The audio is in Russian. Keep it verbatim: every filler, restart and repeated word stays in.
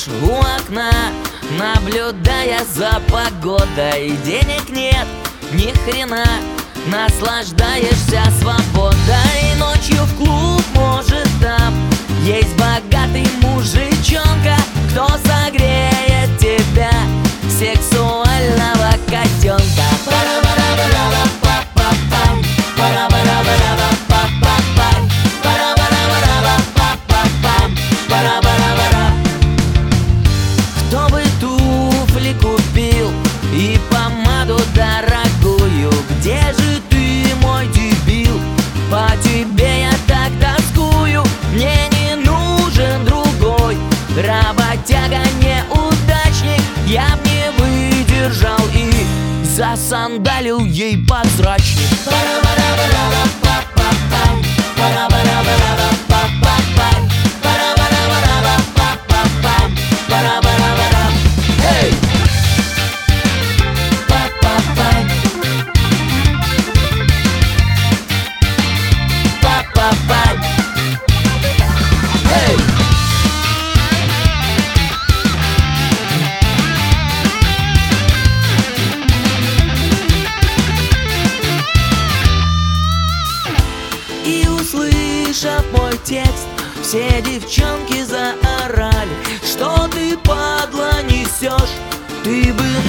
у окна, наблюдая за погодой. Денег нет, ни хрена, наслаждаешься свободой. Ночью в клуб, может, там есть богатый мужичонка, кто согреет тебя, сексуального котенка. Кто бы туфли купил и помаду дорогую? Где же ты, мой дебил? По тебе я так тоскую. Мне не нужен другой работяга, неудачник. Я б не выдержал и засандалил ей подсрачник. Эй! Эй! И услышав мой текст, все девчонки заорали: что ты, падла, несешь? Ты бы